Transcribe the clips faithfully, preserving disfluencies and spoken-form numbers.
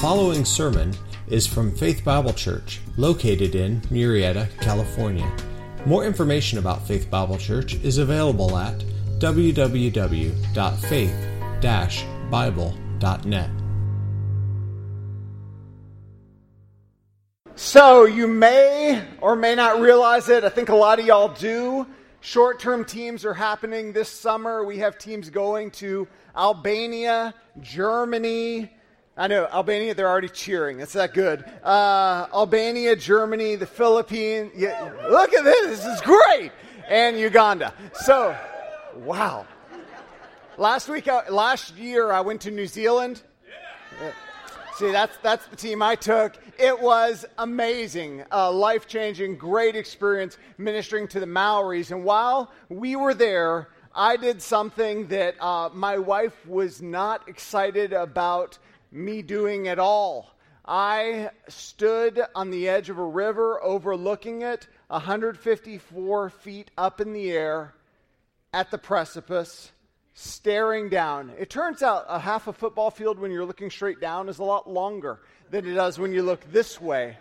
following sermon is from Faith Bible Church, located in Murrieta, California. More information about Faith Bible Church is available at w w w dot faith dash bible dot net. So you may or may not realize it. I think a lot of y'all do. Short-term teams are happening this summer. We have teams going to Albania, Germany. I know, Albania, they're already cheering. It's that good. Uh, Albania, Germany, the Philippines. Yeah, look at this. This is great. And Uganda. So, wow. Last week, I, last year, I went to New Zealand. Yeah. See, that's that's the team I took. It was amazing, uh, life-changing, great experience ministering to the Maoris. And while we were there, I did something that uh, my wife was not excited about me doing at all. I stood on the edge of a river overlooking it, one hundred fifty-four feet up in the air at the precipice, staring down. It turns out a half a football field when you're looking straight down is a lot longer than it does when you look this way.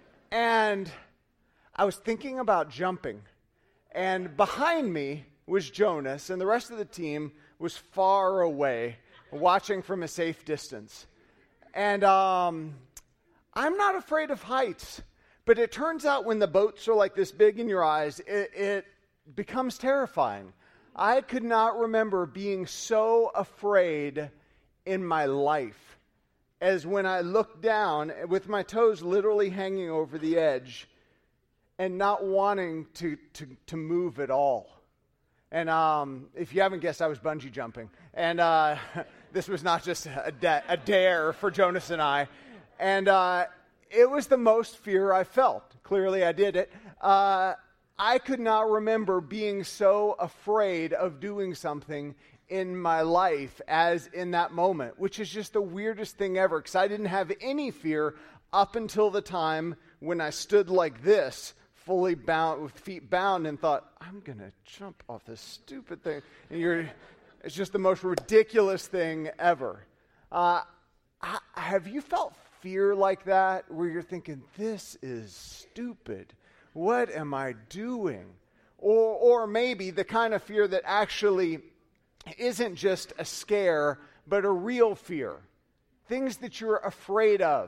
And I was thinking about jumping. And behind me was Jonas, and the rest of the team was far away, watching from a safe distance. And um, I'm not afraid of heights, but it turns out when the boats are like this big in your eyes, it, it becomes terrifying. I could not remember being so afraid in my life as when I looked down with my toes literally hanging over the edge and not wanting to, to, to move at all. And um, if you haven't guessed, I was bungee jumping. And uh, this was not just a, da- a dare for Jonas and I. And uh, it was the most fear I felt. Clearly I did it. Uh, I could not remember being so afraid of doing something in my life as in that moment, which is just the weirdest thing ever, because I didn't have any fear up until the time when I stood like this, fully bound, with feet bound, and thought, I'm going to jump off this stupid thing. And you're, it's just the most ridiculous thing ever. Uh, I, have you felt fear like that, where you're thinking, this is stupid? What am I doing? Or, or maybe the kind of fear that actually isn't just a scare, but a real fear. Things that you're afraid of.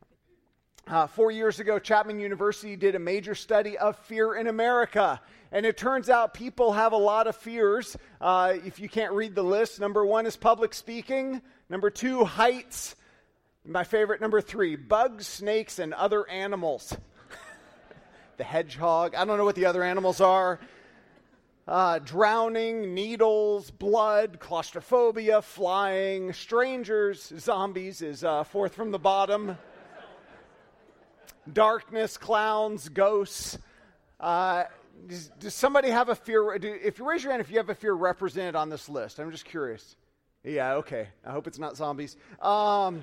Uh, four years ago, Chapman University did a major study of fear in America. And it turns out people have a lot of fears. Uh, if you can't read the list, number one is public speaking. Number two, heights. My favorite, number three, bugs, snakes, and other animals. The hedgehog. I don't know what the other animals are. Uh, drowning, needles, blood, claustrophobia, flying, strangers, zombies is uh, fourth from the bottom. Darkness, clowns, ghosts. Uh, does, does somebody have a fear? Do, if you raise your hand, if you have a fear represented on this list, I'm just curious. Yeah, okay. I hope it's not zombies. Um,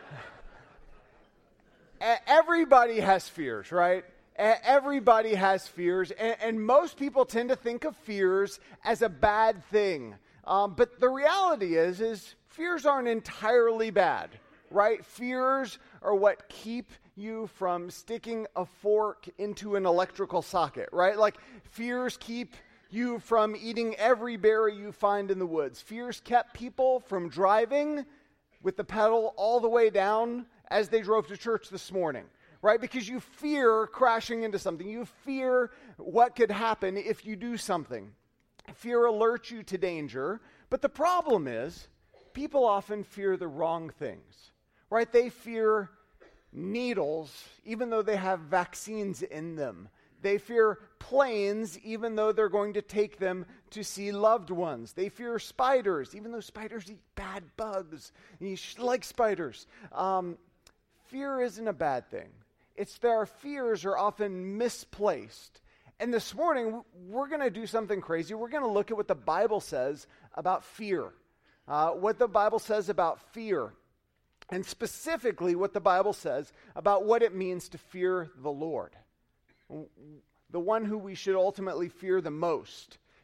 everybody has fears, right? Everybody has fears, and, and most people tend to think of fears as a bad thing. Um, but the reality is, is fears aren't entirely bad, right? Fears are what keep you from sticking a fork into an electrical socket, right? Like, fears keep you from eating every berry you find in the woods. Fears kept people from driving with the pedal all the way down as they drove to church this morning. Right? Because you fear crashing into something. You fear what could happen if you do something. Fear alerts you to danger. But the problem is, people often fear the wrong things. Right? They fear needles, even though they have vaccines in them. They fear planes, even though they're going to take them to see loved ones. They fear spiders, even though spiders eat bad bugs. And you like spiders. Um, fear isn't a bad thing. It's that our fears are often misplaced. And this morning, we're going to do something crazy. We're going to look at what the Bible says about fear. Uh, what the Bible says about fear. And specifically, what the Bible says about what it means to fear the Lord. The one who we should ultimately fear the most.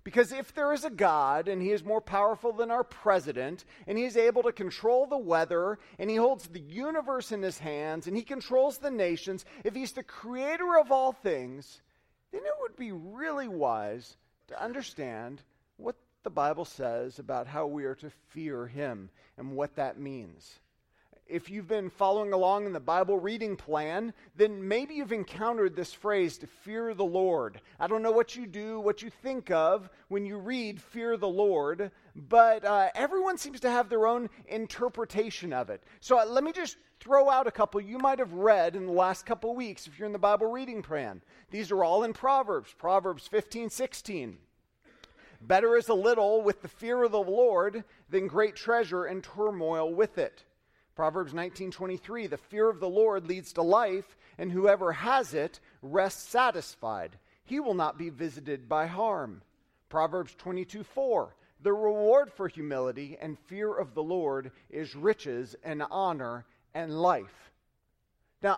Because if there is a God, and he is more powerful than our president, and he is able to control the weather, and he holds the universe in his hands, and he controls the nations, if he's the creator of all things, then it would be really wise to understand what the Bible says about how we are to fear him and what that means. If you've been following along in the Bible reading plan, then maybe you've encountered this phrase, to fear the Lord. I don't know what you do, what you think of when you read fear the Lord, but uh, everyone seems to have their own interpretation of it. So uh, let me just throw out a couple you might have read in the last couple of weeks if you're in the Bible reading plan. These are all in Proverbs, Proverbs fifteen, sixteen. Better is a little with the fear of the Lord than great treasure and turmoil with it. Proverbs nineteen twenty-three, the fear of the Lord leads to life, and whoever has it rests satisfied. He will not be visited by harm. Proverbs twenty-two four, the reward for humility and fear of the Lord is riches and honor and life. Now,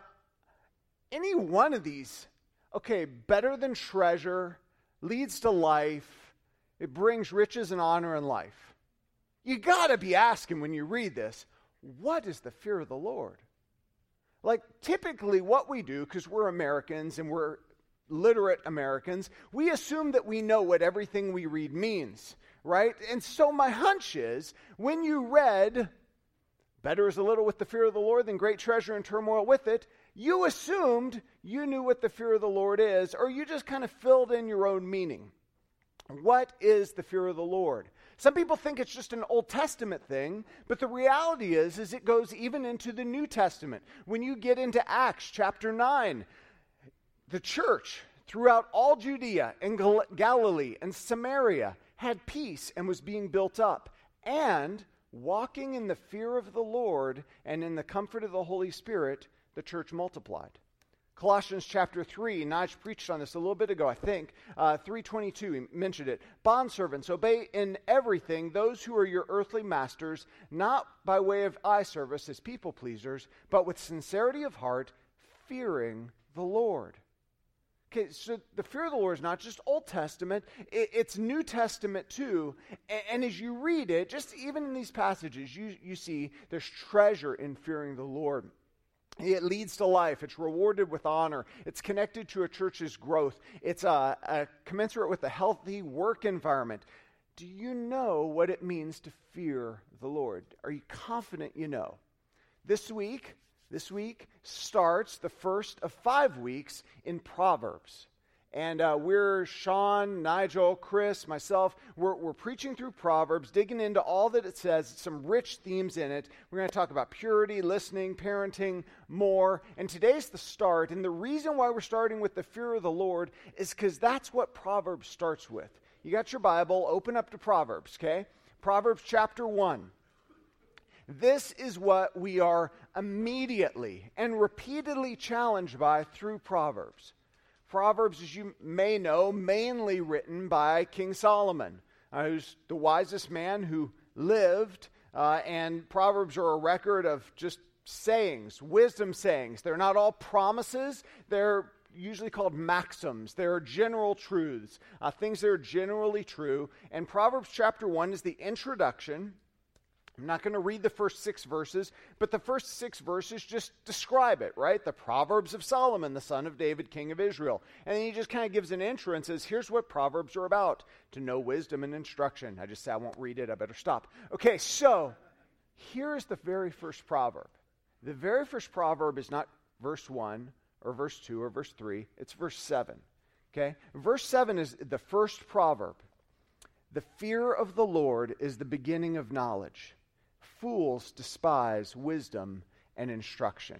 any one of these, okay, better than treasure, leads to life, it brings riches and honor and life. You got to be asking when you read this, what is the fear of the Lord? Like, typically what we do, because we're Americans and we're literate Americans, we assume that we know what everything we read means, right? And so my hunch is, when you read, better is a little with the fear of the Lord than great treasure and turmoil with it, you assumed you knew what the fear of the Lord is, or you just kind of filled in your own meaning. What is the fear of the Lord? Some people think it's just an Old Testament thing, but the reality is, is it goes even into the New Testament. When you get into Acts chapter nine, the church throughout all Judea and Gal- Galilee and Samaria had peace and was being built up. And walking in the fear of the Lord and in the comfort of the Holy Spirit, the church multiplied. Colossians chapter three, Nige preached on this a little bit ago, I think. Uh, three twenty-two, he mentioned it. Bondservants, obey in everything those who are your earthly masters, not by way of eye service as people pleasers, but with sincerity of heart, fearing the Lord. Okay, so the fear of the Lord is not just Old Testament, it, it's New Testament too. And, and as you read it, just even in these passages, you, you see there's treasure in fearing the Lord. It leads to life. It's rewarded with honor. It's connected to a church's growth. It's a, a commensurate with a healthy work environment. Do you know what it means to fear the Lord? Are you confident you know? This week, this week starts the first of five weeks in Proverbs. And uh, we're, Sean, Nigel, Chris, myself, we're, we're preaching through Proverbs, digging into all that it says, some rich themes in it. We're going to talk about purity, listening, parenting, more. And today's the start. And the reason why we're starting with the fear of the Lord is because that's what Proverbs starts with. You got your Bible, open up to Proverbs, okay? Proverbs chapter one. This is what we are immediately and repeatedly challenged by through Proverbs. Proverbs, as you may know, mainly written by King Solomon, uh, who's the wisest man who lived, uh, and Proverbs are a record of just sayings, wisdom sayings. They're not all promises. They're usually called maxims. They're general truths, uh, things that are generally true. And Proverbs chapter one is the introduction. I'm not going to read the first six verses, but the first six verses just describe it, right? The Proverbs of Solomon, the son of David, king of Israel. And then he just kind of gives an intro and says, here's what Proverbs are about, to know wisdom and instruction. I just said I won't read it. I better stop. Okay, so here's the very first proverb. The very first proverb is not verse one or verse two or verse three. It's verse seven, okay? Verse seven is the first proverb. The fear of the Lord is the beginning of knowledge. Fools despise wisdom and instruction.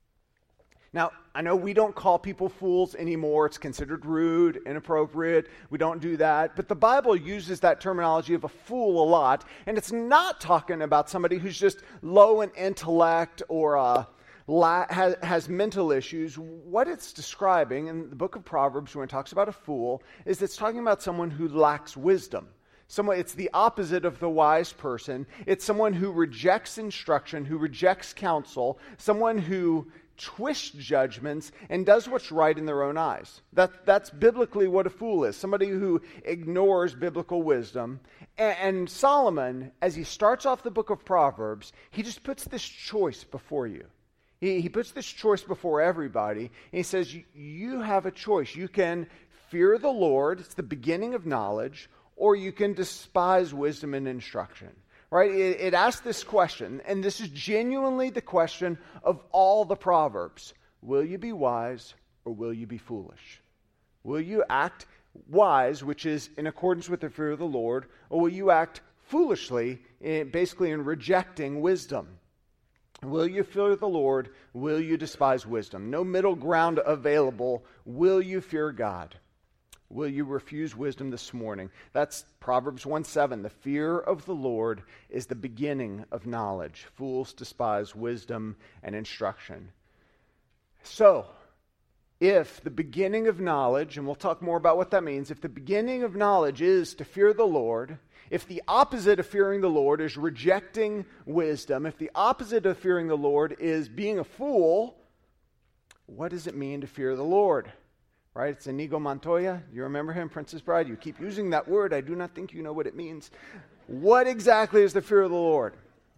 Now, I know we don't call people fools anymore. It's considered rude, inappropriate. We don't do that. But the Bible uses that terminology of a fool a lot. And it's not talking about somebody who's just low in intellect or uh, la- has, has mental issues. What it's describing in the book of Proverbs when it talks about a fool is it's talking about someone who lacks wisdom. Someone, it's the opposite of the wise person. It's someone who rejects instruction, who rejects counsel, someone who twists judgments and does what's right in their own eyes. That, that's biblically what a fool is, somebody who ignores biblical wisdom. And, and Solomon, as he starts off the book of Proverbs, he just puts this choice before you. He, he puts this choice before everybody, and he says, you have a choice. You can fear the Lord, it's the beginning of knowledge, or you can despise wisdom and instruction. Right? It, it asks this question, and this is genuinely the question of all the Proverbs. Will you be wise or will you be foolish? Will you act wise, which is in accordance with the fear of the Lord, or will you act foolishly, in, basically in rejecting wisdom? Will you fear the Lord? Will you despise wisdom? No middle ground available. Will you fear God? Will you refuse wisdom this morning? That's Proverbs one seven. The fear of the Lord is the beginning of knowledge. Fools despise wisdom and instruction. So, if the beginning of knowledge, and we'll talk more about what that means, if the beginning of knowledge is to fear the Lord, if the opposite of fearing the Lord is rejecting wisdom, if the opposite of fearing the Lord is being a fool, what does it mean to fear the Lord? Right? It's Inigo Montoya. You remember him, Princess Bride? You keep using that word. I do not think you know what it means. What exactly is the fear of the Lord?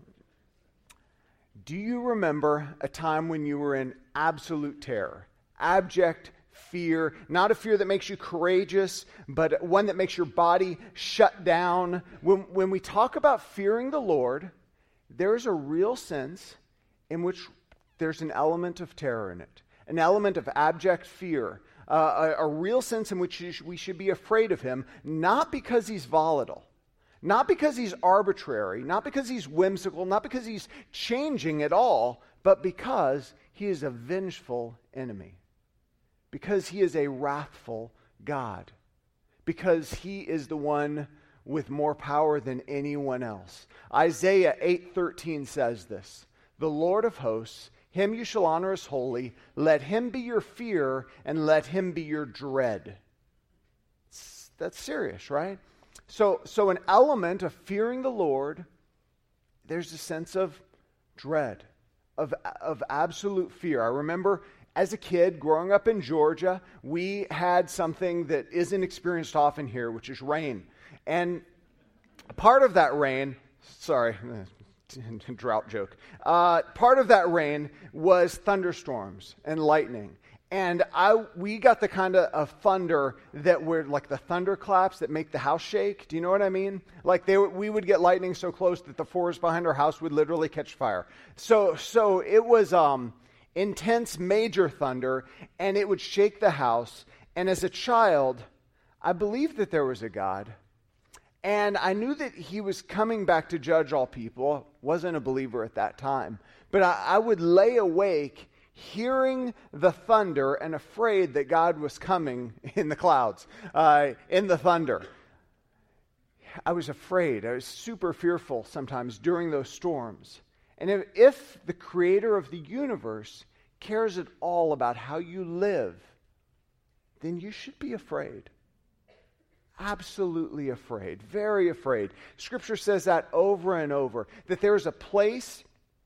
Do you remember a time when you were in absolute terror? Abject fear. Not a fear that makes you courageous, but one that makes your body shut down. When, when we talk about fearing the Lord, there is a real sense in which there's an element of terror in it. An element of abject fear. Uh, a, a real sense in which we should be afraid of him, not because he's volatile, not because he's arbitrary, not because he's whimsical, not because he's changing at all, but because he is a vengeful enemy, because he is a wrathful God, because he is the one with more power than anyone else. Isaiah eight thirteen says this, "The Lord of hosts, him you shall honor as holy. Let him be your fear, and let him be your dread." It's, that's serious, right? So, so an element of fearing the Lord, there's a sense of dread, of, of absolute fear. I remember as a kid growing up in Georgia, we had something that isn't experienced often here, which is rain. And part of that rain, sorry, drought joke. Uh, part of that rain was thunderstorms and lightning. And I, we got the kind of, of thunder that were like the thunderclaps that make the house shake. Do you know what I mean? Like they, we would get lightning so close that the forest behind our house would literally catch fire. So, so it was um, intense, major thunder, and it would shake the house. And as a child, I believed that there was a God. And I knew that he was coming back to judge all people. Wasn't a believer at that time. But I, I would lay awake hearing the thunder and afraid that God was coming in the clouds, uh, in the thunder. I was afraid. I was super fearful sometimes during those storms. And if, if the creator of the universe cares at all about how you live, then you should be afraid. Absolutely afraid, very afraid. Scripture says that over and over, that there's a place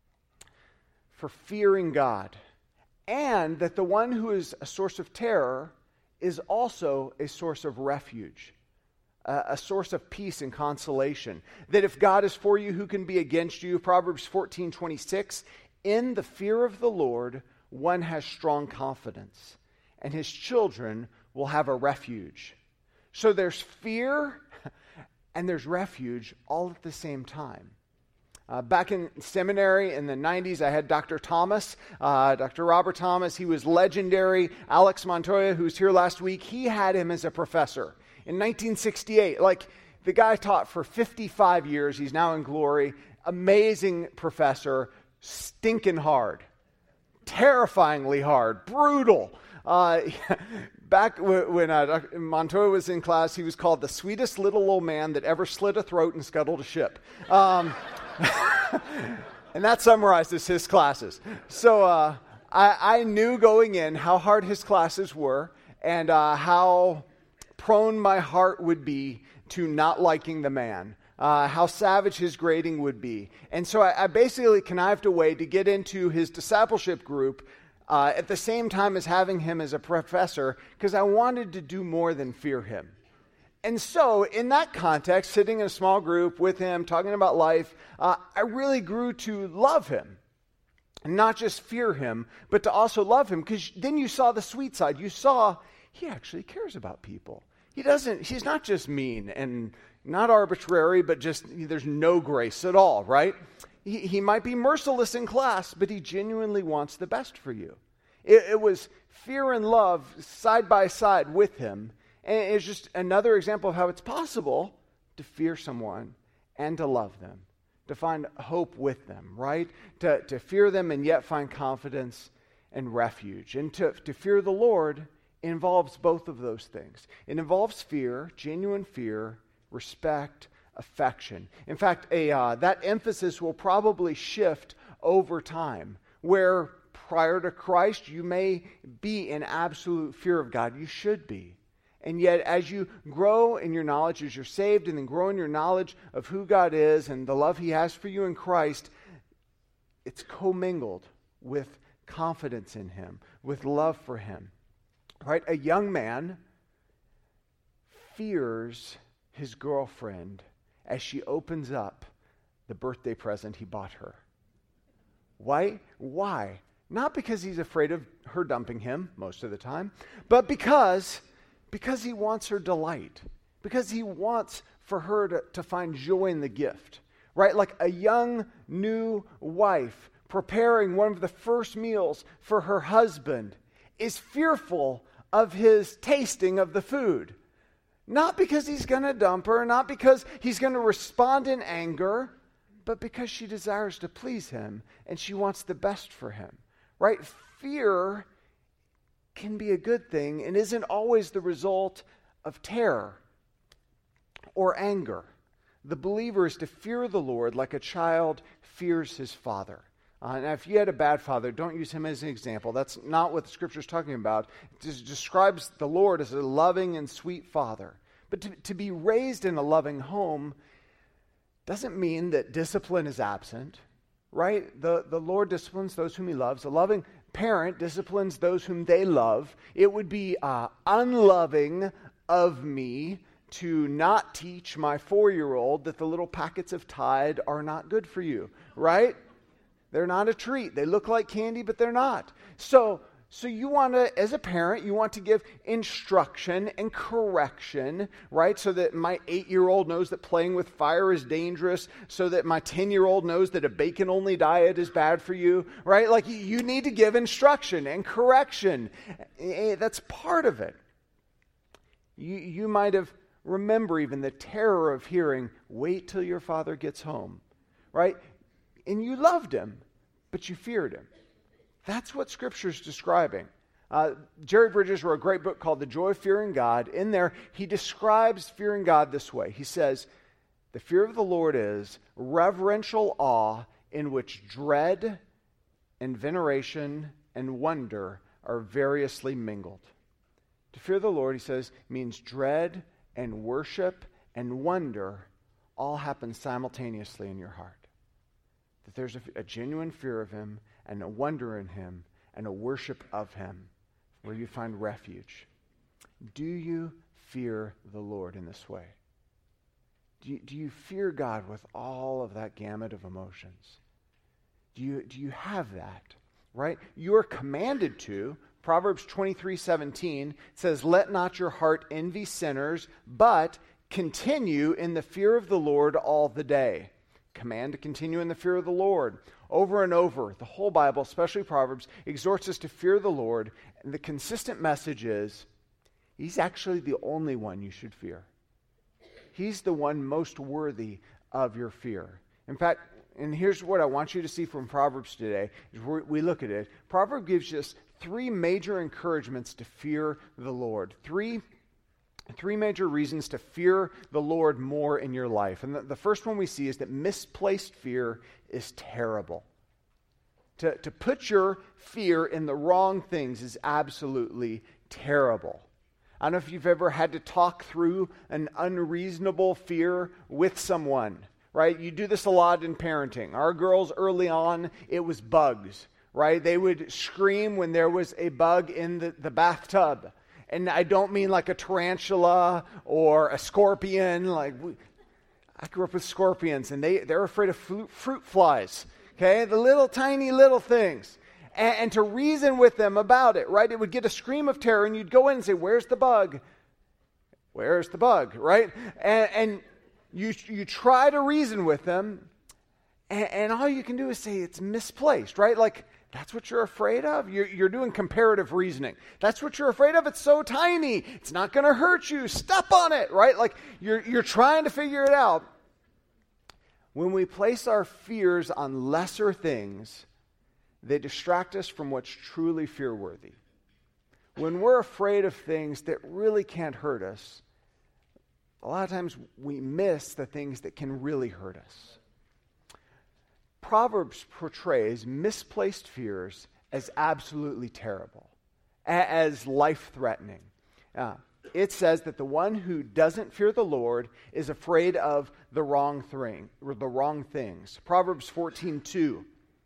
for fearing God, and that the one who is a source of terror is also a source of refuge, uh, a source of peace and consolation. That if God is for you, who can be against you? Proverbs fourteen twenty-six, in the fear of the Lord, one has strong confidence, and his children will have a refuge. So there's fear and there's refuge all at the same time. Uh, back in seminary in the nineties, I had Doctor Thomas, uh, Doctor Robert Thomas. He was legendary. Alex Montoya, who was here last week, he had him as a professor in nineteen sixty-eight. Like, the guy taught for fifty-five years. He's now in glory. Amazing professor. Stinking hard. Terrifyingly hard. Brutal. Uh, back when uh, Montoya was in class, he was called the sweetest little old man that ever slit a throat and scuttled a ship. Um, and that summarizes his classes. So uh, I, I knew going in how hard his classes were and uh, how prone my heart would be to not liking the man. Uh, how savage his grading would be. And so I, I basically connived a way to get into his discipleship group uh, at the same time as having him as a professor because I wanted to do more than fear him. And so, in that context, sitting in a small group with him, talking about life, uh, I really grew to love him. And not just fear him, but to also love him, because then you saw the sweet side. You saw he actually cares about people. He doesn't, he's not just mean and not arbitrary, but just there's no grace at all, right? He, he might be merciless in class, but he genuinely wants the best for you. It, it was fear and love side by side with him. And it's just another example of how it's possible to fear someone and to love them, to find hope with them, right? To, to fear them and yet find confidence and refuge. And to, to fear the Lord involves both of those things. It involves fear, genuine fear, respect, affection. In fact, a uh, that emphasis will probably shift over time, where prior to Christ you may be in absolute fear of God. You should be. And yet, as you grow in your knowledge, as you're saved, and then grow in your knowledge of who God is and the love he has for you in Christ, it's commingled with confidence in him, with love for him. Right? A young man fears his girlfriend as she opens up the birthday present he bought her. Why? Why? Not because he's afraid of her dumping him most of the time, but because Because he wants her delight. Because he wants for her to, to find joy in the gift. Right? Like a young new wife preparing one of the first meals for her husband is fearful of his tasting of the food. Not because he's going to dump her, not because he's going to respond in anger, but because she desires to please him and she wants the best for him. Right? Fear can be a good thing and isn't always the result of terror or anger. The believer is to fear the Lord like a child fears his father. Uh, now, if you had a bad father, don't use him as an example. That's not what the Scripture is talking about. It just describes the Lord as a loving and sweet father. But to, to be raised in a loving home doesn't mean that discipline is absent, right? The, the Lord disciplines those whom he loves. A loving parent disciplines those whom they love. It would be uh, unloving of me to not teach my four-year-old that the little packets of Tide are not good for you, right? They're not a treat. They look like candy, but they're not. So, so you want to, as a parent, you want to give instruction and correction, right? So that my eight-year-old knows that playing with fire is dangerous, so that my ten-year-old knows that a bacon-only diet is bad for you, right? Like, you need to give instruction and correction. That's part of it. You, you might have remember even the terror of hearing, wait till your father gets home, right? And you loved him, but you feared him. That's what Scripture's describing. Uh, Jerry Bridges wrote a great book called The Joy of Fearing God. In there, he describes fearing God this way. He says, the fear of the Lord is reverential awe in which dread and veneration and wonder are variously mingled. To fear the Lord, he says, means dread and worship and wonder all happen simultaneously in your heart. That there's a, a genuine fear of him and a wonder in him and a worship of him where you find refuge. Do you fear the Lord in this way? Do you, do you fear God with all of that gamut of emotions? Do you, do you have that, right? You are commanded to. Proverbs twenty-three seventeen says, let not your heart envy sinners, but continue in the fear of the Lord all the day. Command to continue in the fear of the Lord. Over and over, the whole Bible, especially Proverbs, exhorts us to fear the Lord. And the consistent message is, he's actually the only one you should fear. He's the one most worthy of your fear. In fact, and here's what I want you to see from Proverbs today, as we look at it. Proverbs gives us three major encouragements to fear the Lord. Three Three major reasons to fear the Lord more in your life. And the, the first one we see is that misplaced fear is terrible. To, to put your fear in the wrong things is absolutely terrible. I don't know if you've ever had to talk through an unreasonable fear with someone, right? You do this a lot in parenting. Our girls early on, it was bugs. right? They would scream when there was a bug in the, the bathtub. And I don't mean like a tarantula or a scorpion. Like we, I grew up with scorpions, and they, they're afraid of fruit, fruit flies, okay? The little tiny little things. And, and to reason with them about it, right? It would get a scream of terror, and you'd go in and say, where's the bug? Where's the bug, right? And, and you, you try to reason with them, and, and all you can do is say it's misplaced, right? Like, that's what you're afraid of? You're, you're doing comparative reasoning. That's what you're afraid of? It's so tiny. It's not going to hurt you. Step on it, right? Like you're, you're trying to figure it out. When we place our fears on lesser things, they distract us from what's truly fear-worthy. When we're afraid of things that really can't hurt us, a lot of times we miss the things that can really hurt us. Proverbs portrays misplaced fears as absolutely terrible, as life-threatening. Uh, it says that the one who doesn't fear the Lord is afraid of the wrong thing, or the wrong things. Proverbs fourteen two.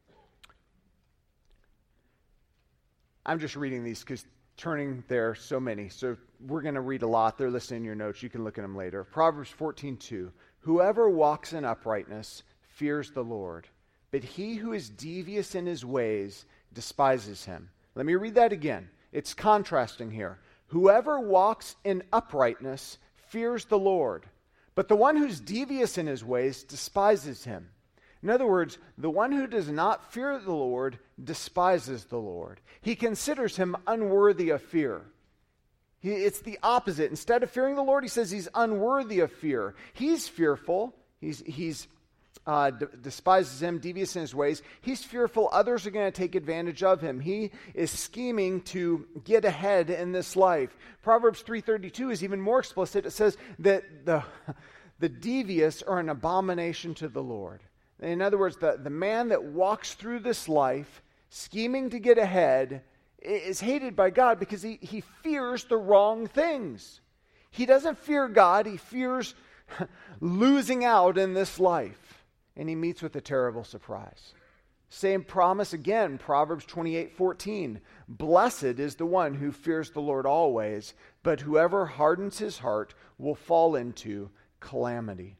I'm just reading these because turning there are so many. So we're going to read a lot. They're listed in your notes. You can look at them later. Proverbs fourteen two. Whoever walks in uprightness fears the Lord, but he who is devious in his ways despises him. Let me read that again. It's contrasting here. Whoever walks in uprightness fears the Lord, but the one who's devious in his ways despises him. In other words, the one who does not fear the Lord despises the Lord. He considers him unworthy of fear. He, it's the opposite. Instead of fearing the Lord, he says he's unworthy of fear. He's fearful. He's he's Uh, d- despises him, devious in his ways. He's fearful others are going to take advantage of him. He is scheming to get ahead in this life. Proverbs three thirty-two is even more explicit. It says that the, the devious are an abomination to the Lord. In other words, the, the man that walks through this life scheming to get ahead is hated by God because he, he fears the wrong things. He doesn't fear God. He fears losing out in this life. And he meets with a terrible surprise. Same promise again, Proverbs twenty-eight fourteen. Blessed is the one who fears the Lord always, but whoever hardens his heart will fall into calamity.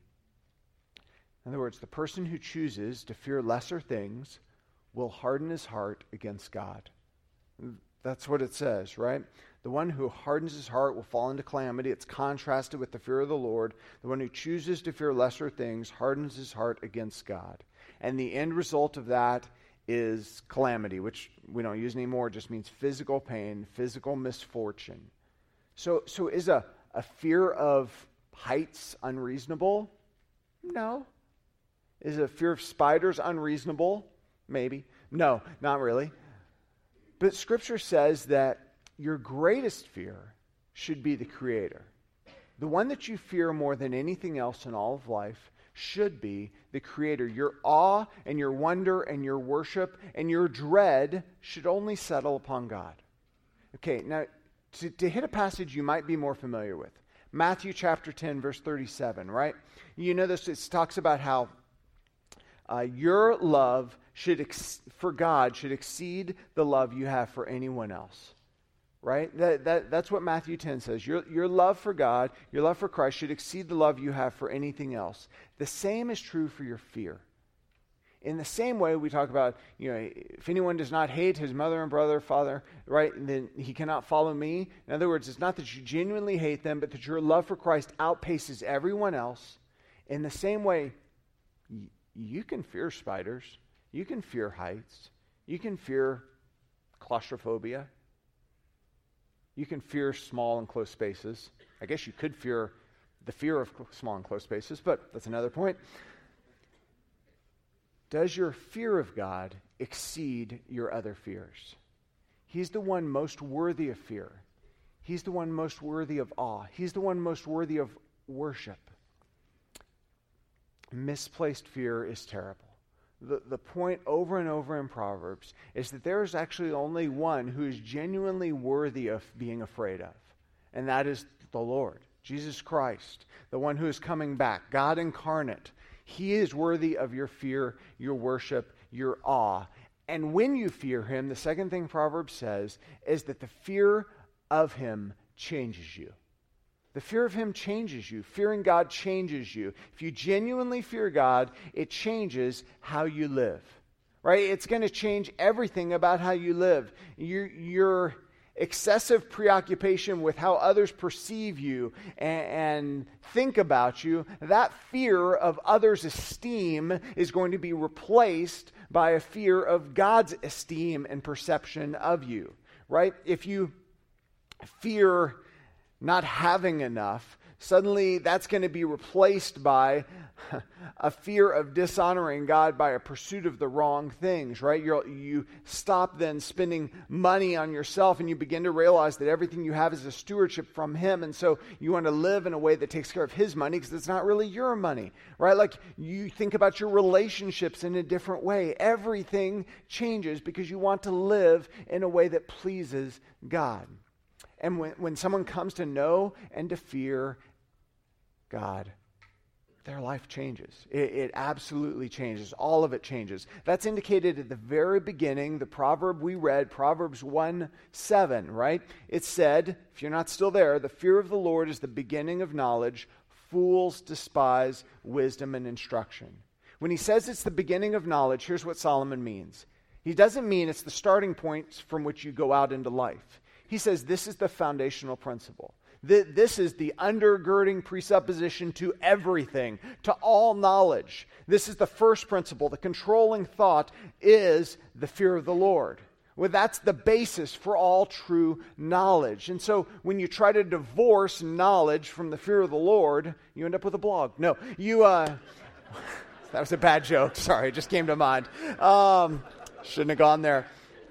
In other words, the person who chooses to fear lesser things will harden his heart against God. That's what it says, right? The one who hardens his heart will fall into calamity. It's contrasted with the fear of the Lord. The one who chooses to fear lesser things hardens his heart against God. And the end result of that is calamity, which we don't use anymore. It just means physical pain, physical misfortune. So, so is a, a fear of heights unreasonable? No. Is a fear of spiders unreasonable? Maybe. No, not really. But Scripture says that your greatest fear should be the Creator. The one that you fear more than anything else in all of life should be the Creator. Your awe and your wonder and your worship and your dread should only settle upon God. Okay, now to, to hit a passage you might be more familiar with. Matthew chapter ten, verse thirty-seven, right? You know this, it talks about how uh, your love should ex- for God should exceed the love you have for anyone else. Right? That, that, that's what Matthew ten says. Your, your love for God, your love for Christ should exceed the love you have for anything else. The same is true for your fear. In the same way we talk about, you know, if anyone does not hate his mother and brother, father, right, then he cannot follow me. In other words, it's not that you genuinely hate them, but that your love for Christ outpaces everyone else. In the same way, y- you can fear spiders. You can fear heights. You can fear claustrophobia. You can fear small and close spaces. I guess you could fear the fear of small and close spaces, but that's another point. Does your fear of God exceed your other fears? He's the one most worthy of fear. He's the one most worthy of awe. He's the one most worthy of worship. Misplaced fear is terrible. The, the point over and over in Proverbs is that there is actually only one who is genuinely worthy of being afraid of, and that is the Lord, Jesus Christ, the one who is coming back, God incarnate. He is worthy of your fear, your worship, your awe. And when you fear him, the second thing Proverbs says is that the fear of him changes you. The fear of him changes you. Fearing God changes you. If you genuinely fear God, it changes how you live, right? It's going to change everything about how you live. Your, your excessive preoccupation with how others perceive you and, and think about you, that fear of others' esteem is going to be replaced by a fear of God's esteem and perception of you, right? If you fear not having enough, suddenly that's going to be replaced by a fear of dishonoring God by a pursuit of the wrong things, right? You're, you stop then spending money on yourself, and you begin to realize that everything you have is a stewardship from him, and so you want to live in a way that takes care of his money because it's not really your money, right? Like you think about your relationships in a different way. Everything changes because you want to live in a way that pleases God. And when, when someone comes to know and to fear God, their life changes. It, it absolutely changes. All of it changes. That's indicated at the very beginning, the proverb we read, Proverbs one seven, right? It said, if you're not still there, the fear of the Lord is the beginning of knowledge. Fools despise wisdom and instruction. When he says it's the beginning of knowledge, here's what Solomon means. He doesn't mean it's the starting point from which you go out into life. He says this is the foundational principle. This is the undergirding presupposition to everything, to all knowledge. This is the first principle. The controlling thought is the fear of the Lord. Well, that's the basis for all true knowledge. And so when you try to divorce knowledge from the fear of the Lord, you end up with a blog. No, you, uh, that was a bad joke. Sorry, it just came to mind. Um, shouldn't have gone there.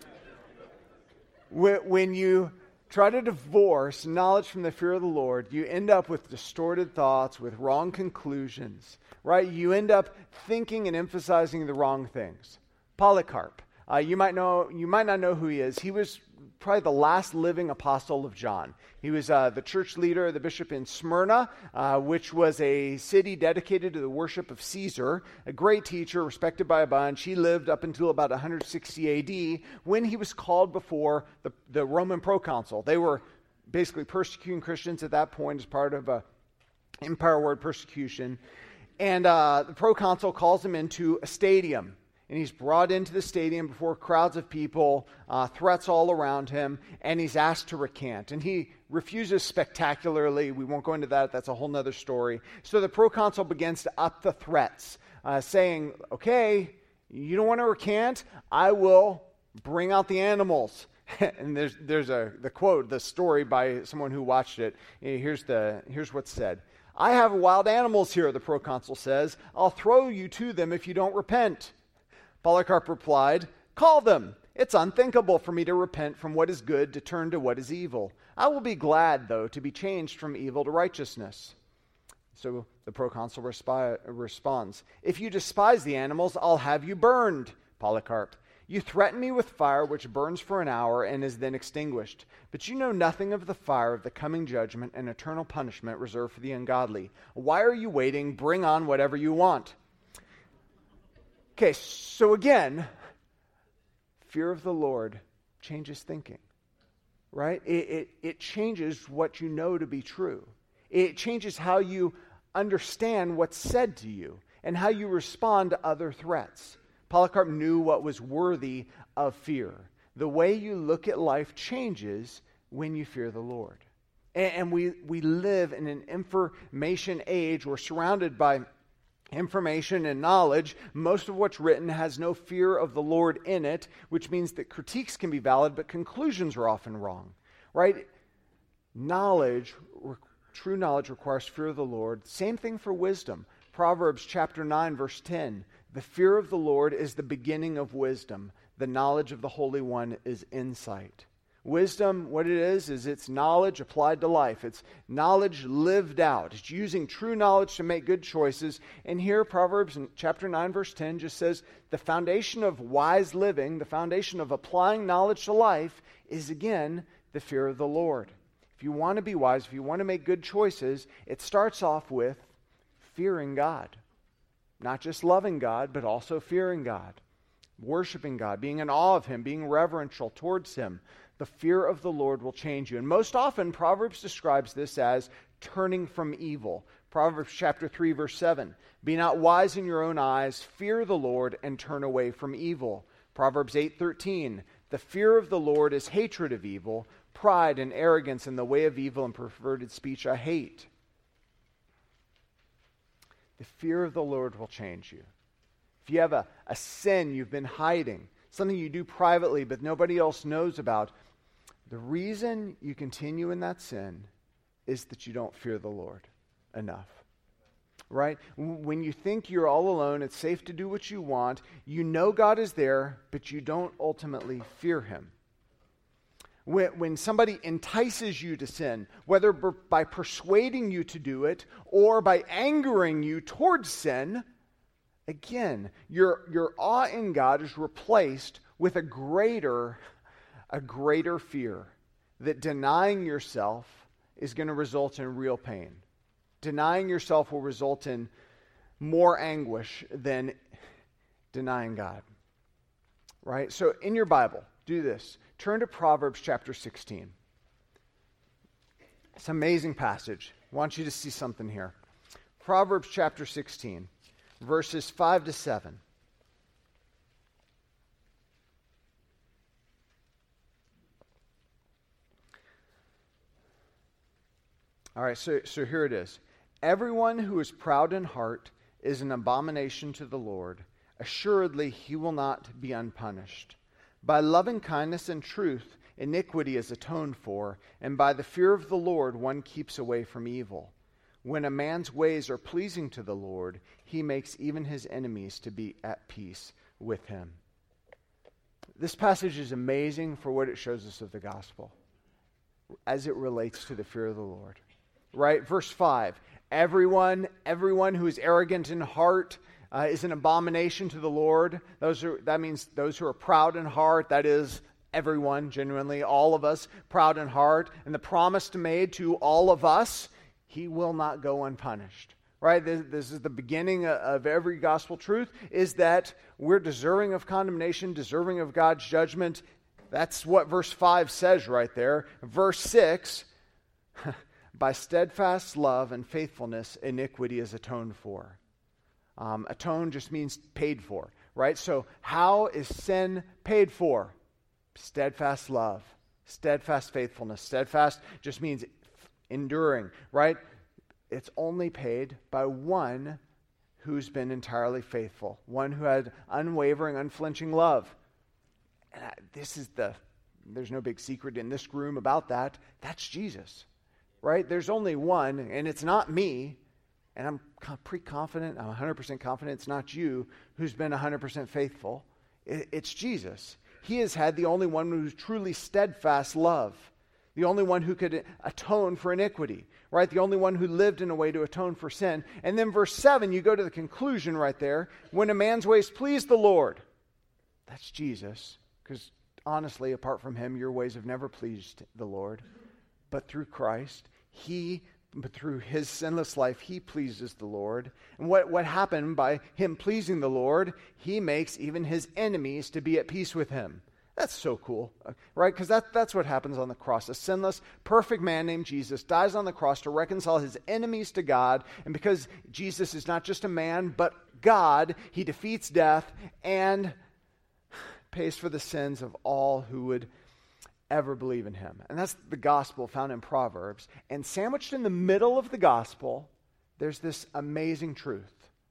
When you try to divorce knowledge from the fear of the Lord, you end up with distorted thoughts, with wrong conclusions, right? You end up thinking and emphasizing the wrong things. Polycarp, uh, you might know, you might not know who he is. He was probably the last living apostle of John. He was uh, the church leader, the bishop in Smyrna, uh, which was a city dedicated to the worship of Caesar, a great teacher, respected by a bunch. He lived up until about one hundred sixty A D when he was called before the, the Roman proconsul. They were basically persecuting Christians at that point as part of a empire-ward persecution. And uh, the proconsul calls him into a stadium. And he's brought into the stadium before crowds of people, uh, threats all around him, and he's asked to recant. And he refuses spectacularly. We won't go into that. That's a whole nother story. So the proconsul begins to up the threats, uh, saying, okay, you don't want to recant? I will bring out the animals. And there's there's a the quote, the story by someone who watched it. Here's the here's what's said. I have wild animals here, the proconsul says. I'll throw you to them if you don't repent. Polycarp replied, call them. It's unthinkable for me to repent from what is good to turn to what is evil. I will be glad, though, to be changed from evil to righteousness. So the proconsul respi- responds, if you despise the animals, I'll have you burned. Polycarp, you threaten me with fire which burns for an hour and is then extinguished. But you know nothing of the fire of the coming judgment and eternal punishment reserved for the ungodly. Why are you waiting? Bring on whatever you want. Okay, so again, fear of the Lord changes thinking, right? It, it, it changes what you know to be true. It changes how you understand what's said to you and how you respond to other threats. Polycarp knew what was worthy of fear. The way you look at life changes when you fear the Lord. And, and we, we live in an information age. We're surrounded by information and knowledge. Most of what's written has no fear of the Lord in it, which means that critiques can be valid, but conclusions are often wrong, right? Knowledge, re- true knowledge requires fear of the Lord. Same thing for wisdom. Proverbs chapter nine, verse ten. The fear of the Lord is the beginning of wisdom. The knowledge of the Holy One is insight. Wisdom, what it is, is it's knowledge applied to life. It's knowledge lived out. It's using true knowledge to make good choices. And here, Proverbs in chapter nine, verse ten just says, the foundation of wise living, the foundation of applying knowledge to life is, again, the fear of the Lord. If you want to be wise, if you want to make good choices, it starts off with fearing God. Not just loving God, but also fearing God. worshiping God, being in awe of him, being reverential towards him. The fear of the Lord will change you. And most often, Proverbs describes this as turning from evil. Proverbs chapter three, verse seven. Be not wise in your own eyes, fear the Lord, and turn away from evil. Proverbs eight thirteen. The fear of the Lord is hatred of evil. Pride and arrogance in the way of evil and perverted speech I hate. The fear of the Lord will change you. If you have a, a sin you've been hiding, something you do privately but nobody else knows about, the reason you continue in that sin is that you don't fear the Lord enough. Right? When you think you're all alone, it's safe to do what you want, you know God is there, but you don't ultimately fear him. When, when somebody entices you to sin, whether by persuading you to do it or by angering you towards sin, again, your, your awe in God is replaced with a greater, a greater fear that denying yourself is going to result in real pain. Denying yourself will result in more anguish than denying God. Right? So in your Bible, do this. Turn to Proverbs chapter sixteen. It's an amazing passage. I want you to see something here. Proverbs chapter sixteen, verses five to seven. All right, so, so here it is. Everyone who is proud in heart is an abomination to the Lord. Assuredly, he will not be unpunished. By loving kindness and truth, iniquity is atoned for, and by the fear of the Lord, one keeps away from evil. When a man's ways are pleasing to the Lord, he makes even his enemies to be at peace with him. This passage is amazing for what it shows us of the gospel as it relates to the fear of the Lord. Right? Verse five. Everyone, everyone who is arrogant in heart uh, is an abomination to the Lord. Those are, that means those who are proud in heart, that is everyone, genuinely, all of us, proud in heart. And the promise made to all of us, he will not go unpunished. Right? This, this is the beginning of every gospel truth, is that we're deserving of condemnation, deserving of God's judgment. That's what verse five says right there. Verse six, by steadfast love and faithfulness, iniquity is atoned for. Um, atone just means paid for, right? So how is sin paid for? Steadfast love, steadfast faithfulness. Steadfast just means enduring, right? It's only paid by one who's been entirely faithful, one who had unwavering, unflinching love. And I, this is the, there's no big secret in this room about that. That's Jesus. Right? There's only one, and it's not me, and I'm pretty confident, I'm one hundred percent confident it's not you who's been one hundred percent faithful. It's Jesus. He has had the only one who's truly steadfast love, the only one who could atone for iniquity, right? The only one who lived in a way to atone for sin. And then verse seven, you go to the conclusion right there. When a man's ways please the Lord, that's Jesus, because honestly, apart from him, your ways have never pleased the Lord. But through Christ, He, but through his sinless life, he pleases the Lord. And what, what happened by him pleasing the Lord, he makes even his enemies to be at peace with him. That's so cool, right? Because that, that's what happens on the cross. A sinless, perfect man named Jesus dies on the cross to reconcile his enemies to God. And because Jesus is not just a man, but God, he defeats death and pays for the sins of all who would ever believe in him. And that's the gospel found in Proverbs. And sandwiched in the middle of the gospel, there's this amazing truth.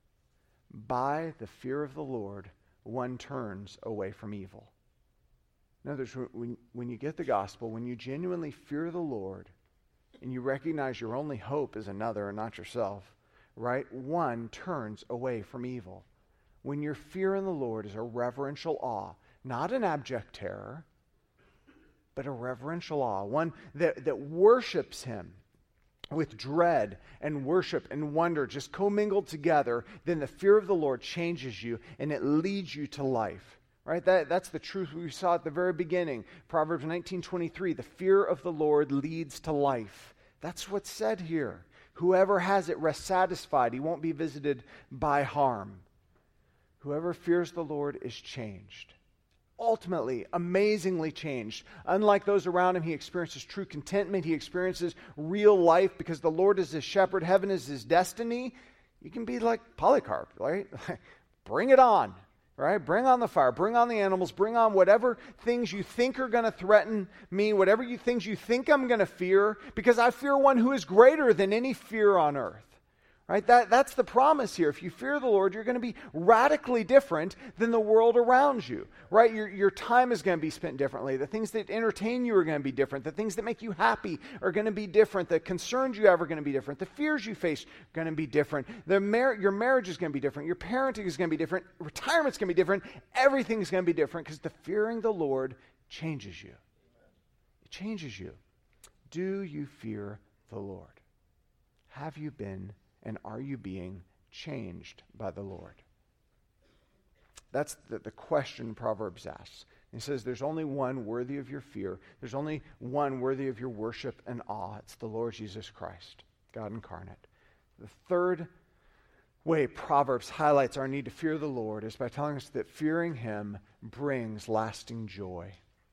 By the fear of the Lord, one turns away from evil. In other words, when, when you get the gospel, when you genuinely fear the Lord, and you recognize your only hope is another and not yourself, right? One turns away from evil. When your fear in the Lord is a reverential awe, not an abject terror, but a reverential awe, one that, that worships him with dread and worship and wonder just commingled together, then the fear of the Lord changes you and it leads you to life. Right? That, that's the truth we saw at the very beginning. Proverbs nineteen twenty-three, the fear of the Lord leads to life. That's what's said here. Whoever has it rests satisfied. He won't be visited by harm. Whoever fears the Lord is changed. Ultimately, amazingly changed. Unlike those around him, he experiences true contentment. He experiences real life because the Lord is his shepherd. Heaven is his destiny. You can be like Polycarp, right? Bring it on, right? Bring on the fire. Bring on the animals. Bring on whatever things you think are going to threaten me, whatever you things you think I'm going to fear, because I fear one who is greater than any fear on earth. Right? That, that's the promise here. If you fear the Lord, you're going to be radically different than the world around you. Right? Your, your time is going to be spent differently. The things that entertain you are going to be different. The things that make you happy are going to be different. The concerns you have are going to be different. The fears you face are going to be different. The mar- your marriage is going to be different. Your parenting is going to be different. Retirement's going to be different. Everything's going to be different because the fearing the Lord changes you. It changes you. Do you fear the Lord? Have you been and are you being changed by the Lord? That's the, the question Proverbs asks. He says there's only one worthy of your fear. There's only one worthy of your worship and awe. It's the Lord Jesus Christ, God incarnate. The third way Proverbs highlights our need to fear the Lord is by telling us that fearing him brings lasting joy.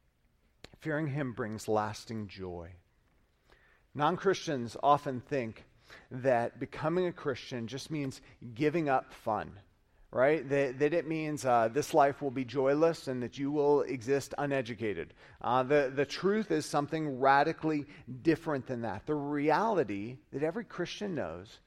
Fearing him brings lasting joy. Non-Christians often think that becoming a Christian just means giving up fun, right? That, that it means uh, this life will be joyless and that you will exist uneducated. Uh, the, the truth is something radically different than that. The reality that every Christian knows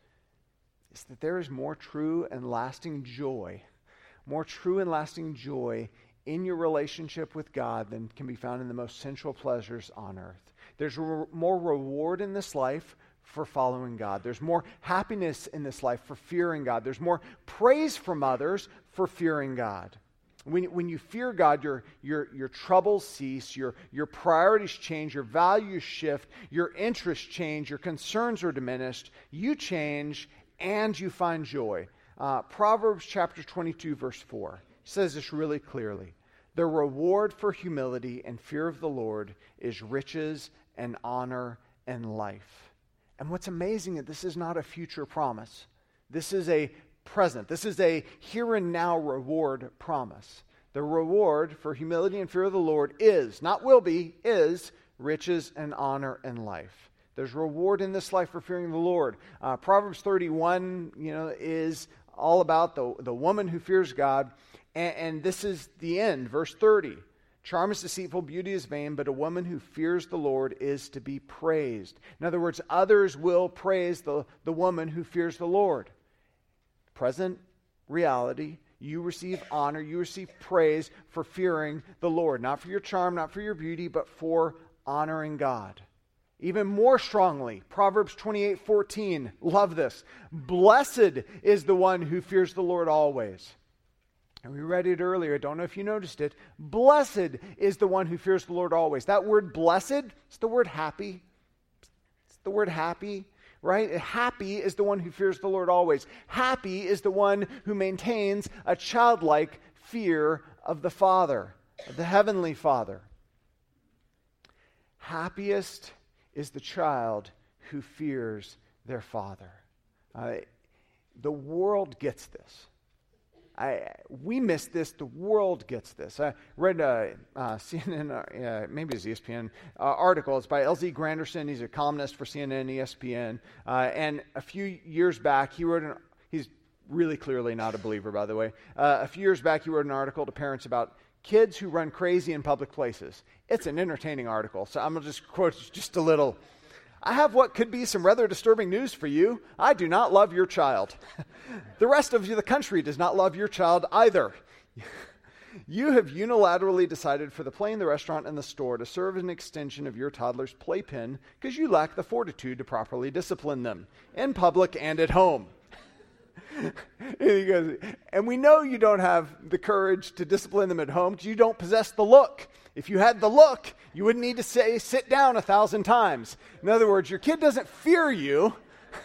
is that there is more true and lasting joy, more true and lasting joy in your relationship with God than can be found in the most sensual pleasures on earth. There's re- more reward in this life for following God. There's more happiness in this life for fearing God. There's more praise from others for fearing God. When, when you fear God, your, your, your troubles cease, your, your priorities change, your values shift, your interests change, your concerns are diminished, you change, and you find joy. Uh, Proverbs chapter twenty-two, verse four says this really clearly. The reward for humility and fear of the Lord is riches and honor and life. And what's amazing is this is not a future promise. This is a present. This is a here and now reward promise. The reward for humility and fear of the Lord is, not will be, is riches and honor and life. There's reward in this life for fearing the Lord. Uh, Proverbs thirty-one, you know, is all about the, the woman who fears God. And, and this is the end, verse thirty. Charm is deceitful, beauty is vain, but a woman who fears the Lord is to be praised. In other words, others will praise the, the woman who fears the Lord. Present reality, you receive honor, you receive praise for fearing the Lord. Not for your charm, not for your beauty, but for honoring God. Even more strongly, Proverbs twenty-eight fourteen, love this. Blessed is the one who fears the Lord always. And we read it earlier. I don't know if you noticed it. Blessed is the one who fears the Lord always. That word blessed, it's the word happy. It's the word happy, right? Happy is the one who fears the Lord always. Happy is the one who maintains a childlike fear of the Father, of the Heavenly Father. Happiest is the child who fears their Father. Uh, the world gets this. I, we miss this. The world gets this. I read a uh, C N N, uh, maybe it's E S P N, uh, article. It's by L Z Granderson. He's a columnist for C N N and E S P N. Uh, and a few years back, he wrote an, he's really clearly not a believer, by the way. Uh, a few years back, he wrote an article to parents about kids who run crazy in public places. It's an entertaining article, so I'm going to just quote just a little. I have what could be some rather disturbing news for you. I do not love your child. The rest of the country does not love your child either. You have unilaterally decided for the plane, the restaurant, and the store to serve as an extension of your toddler's playpen because you lack the fortitude to properly discipline them in public and at home. And he goes, and we know you don't have the courage to discipline them at home because you don't possess the look. If you had the look, you wouldn't need to say, sit down a thousand times. In other words, your kid doesn't fear you.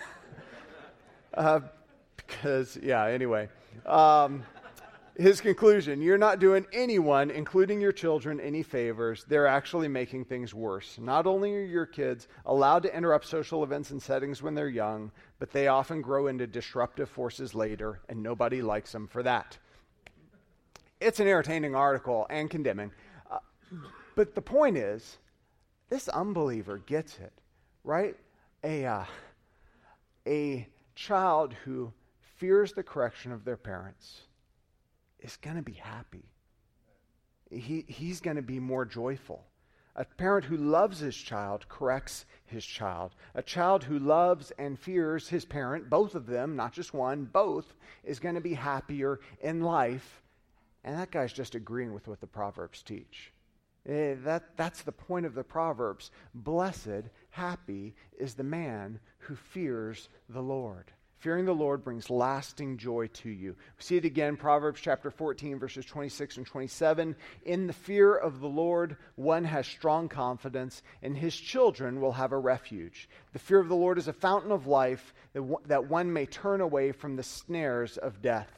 uh, because, yeah, anyway. Um, his conclusion, you're not doing anyone, including your children, any favors. They're actually making things worse. Not only are your kids allowed to interrupt social events and settings when they're young, but they often grow into disruptive forces later, and nobody likes them for that. it's an entertaining article and condemning. Uh, but the point is, this unbeliever gets it, right? A, uh, a child who fears the correction of their parents is going to be happy. He, he's going to be more joyful. A parent who loves his child corrects his child. A child who loves and fears his parent, both of them, not just one, both, is going to be happier in life. And that guy's just agreeing with what the Proverbs teach. Eh, that, that's the point of the Proverbs. Blessed, happy is the man who fears the Lord. Fearing the Lord brings lasting joy to you. We see it again, Proverbs chapter fourteen, verses twenty-six and twenty-seven. In the fear of the Lord, one has strong confidence, and his children will have a refuge. The fear of the Lord is a fountain of life, that, w- that one may turn away from the snares of death.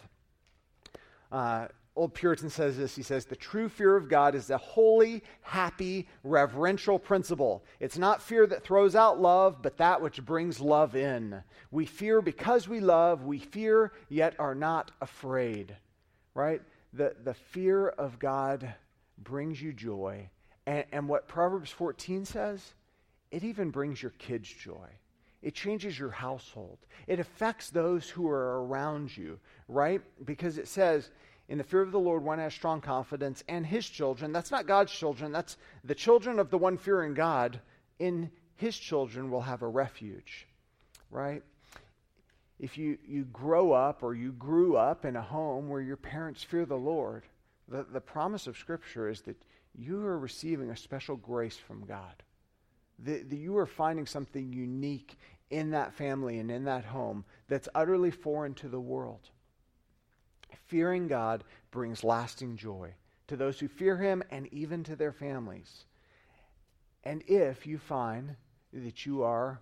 Uh, Old Puritan says this, he says, the true fear of God is a holy, happy, reverential principle. It's not fear that throws out love, but that which brings love in. We fear because we love, we fear yet are not afraid, right? The, the fear of God brings you joy. And, and what Proverbs fourteen says, it even brings your kids joy. It changes your household. It affects those who are around you, right? Because it says, in the fear of the Lord, one has strong confidence, and his children, that's not God's children, that's the children of the one fearing God, in his children will have a refuge, right? If you, you grow up or you grew up in a home where your parents fear the Lord, the, the promise of Scripture is that you are receiving a special grace from God, that, that you are finding something unique in that family and in that home that's utterly foreign to the world. Fearing God brings lasting joy to those who fear him and even to their families. And if you find that you are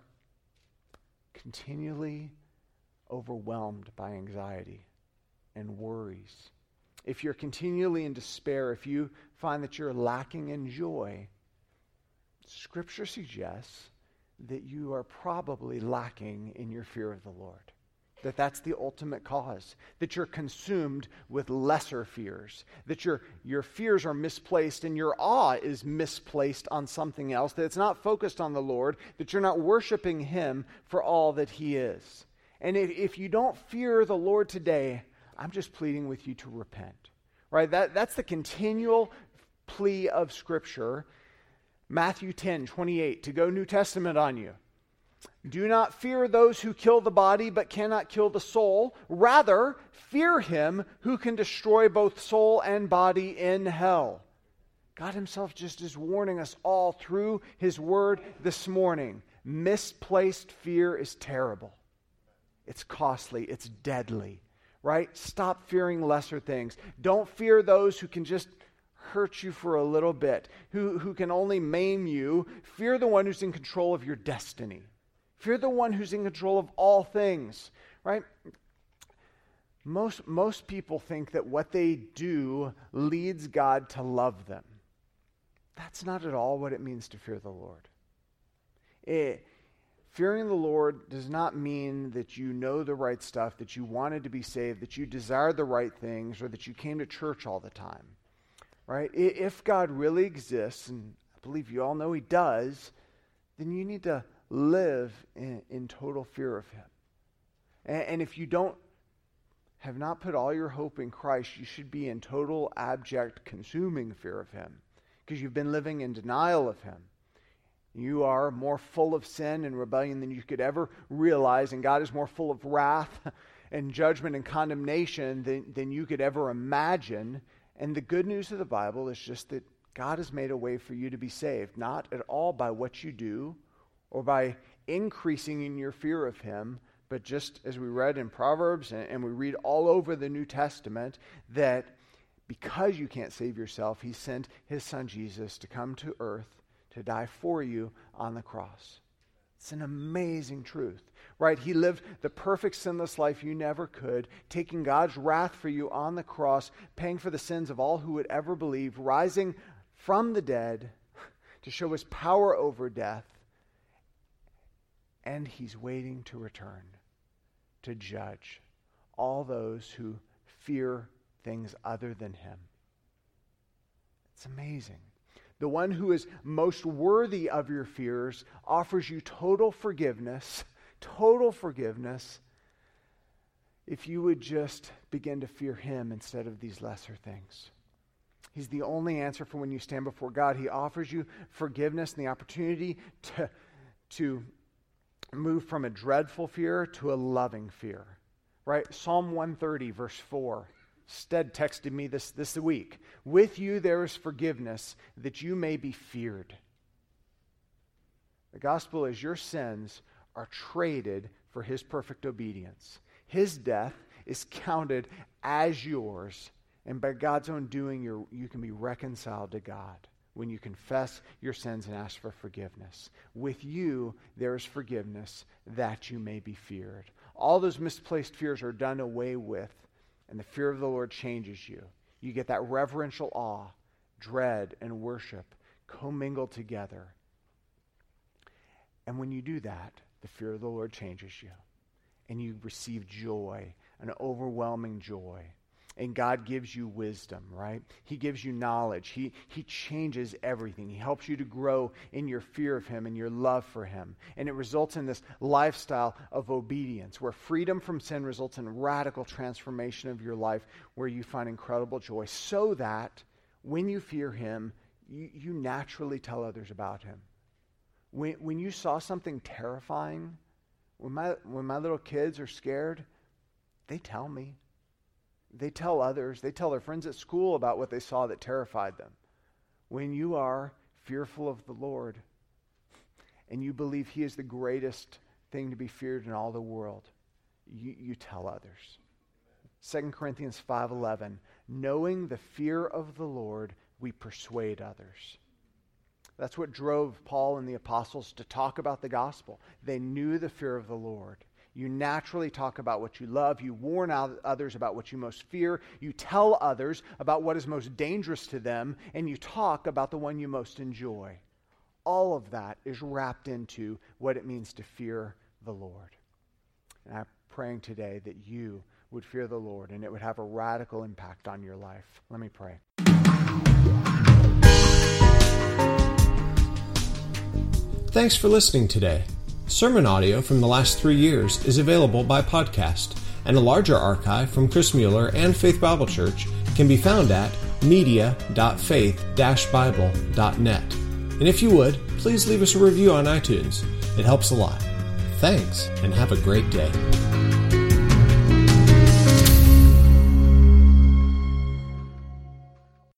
continually overwhelmed by anxiety and worries, if you're continually in despair, if you find that you're lacking in joy, Scripture suggests that you are probably lacking in your fear of the Lord. That that's the ultimate cause. That you're consumed with lesser fears. That your, your fears are misplaced and your awe is misplaced on something else. That it's not focused on the Lord. That you're not worshiping him for all that he is. And if, if you don't fear the Lord today, I'm just pleading with you to repent. Right? That, that's the continual plea of Scripture. Matthew ten, twenty-eight, to go New Testament on you. Do not fear those who kill the body but cannot kill the soul. Rather, fear him who can destroy both soul and body in hell. God himself just is warning us all through his word this morning. Misplaced fear is terrible. It's costly. It's deadly. Right? Stop fearing lesser things. Don't fear those who can just hurt you for a little bit, who, who can only maim you. Fear the one who's in control of your destiny. Fear the one who's in control of all things, right? Most, most people think that what they do leads God to love them. That's not at all what it means to fear the Lord. It, fearing the Lord does not mean that you know the right stuff, that you wanted to be saved, that you desire the right things, or that you came to church all the time, right? If God really exists, and I believe you all know he does, then you need to live in, in total fear of him. And, and if you don't have not put all your hope in Christ, you should be in total, abject, consuming fear of him, because you've been living in denial of him. You are more full of sin and rebellion than you could ever realize, and God is more full of wrath and judgment and condemnation than, than you could ever imagine. And the good news of the Bible is just that God has made a way for you to be saved, not at all by what you do or by increasing in your fear of him, but just as we read in Proverbs and, and we read all over the New Testament, that because you can't save yourself, he sent his son Jesus to come to earth to die for you on the cross. It's an amazing truth, right? He lived the perfect sinless life you never could, taking God's wrath for you on the cross, paying for the sins of all who would ever believe, rising from the dead to show his power over death. And he's waiting to return to judge all those who fear things other than him. It's amazing. The one who is most worthy of your fears offers you total forgiveness, total forgiveness, if you would just begin to fear him instead of these lesser things. He's the only answer for when you stand before God. He offers you forgiveness and the opportunity to, to move from a dreadful fear to a loving fear. Right? Psalm one thirty, verse four. Stead texted me this, this week. With you there is forgiveness, that you may be feared. The gospel is your sins are traded for his perfect obedience. His death is counted as yours, and by God's own doing, you're, you can be reconciled to God when you confess your sins and ask for forgiveness. With you, there is forgiveness that you may be feared. All those misplaced fears are done away with, and the fear of the Lord changes you. You get that reverential awe, dread, and worship commingled together. And when you do that, the fear of the Lord changes you. And you receive joy, an overwhelming joy. And God gives you wisdom, right? He gives you knowledge. He, he changes everything. He helps you to grow in your fear of him and your love for him. And it results in this lifestyle of obedience, where freedom from sin results in radical transformation of your life, where you find incredible joy, so that when you fear him, you, you naturally tell others about him. When, when you saw something terrifying, when my, when my little kids are scared, they tell me. They tell others. They tell their friends at school about what they saw that terrified them. When you are fearful of the Lord and you believe he is the greatest thing to be feared in all the world, you, you tell others. Second Corinthians five eleven, knowing the fear of the Lord, we persuade others. That's what drove Paul and the apostles to talk about the gospel. They knew the fear of the Lord. You naturally talk about what you love. You warn out others about what you most fear. You tell others about what is most dangerous to them. And you talk about the one you most enjoy. All of that is wrapped into what it means to fear the Lord. And I'm praying today that you would fear the Lord and it would have a radical impact on your life. Let me pray. Thanks for listening today. Sermon audio from the last three years is available by podcast, and a larger archive from Chris Mueller and Faith Bible Church can be found at media dot faith dash bible dot net. And if you would, please leave us a review on iTunes. It helps a lot. Thanks, and have a great day.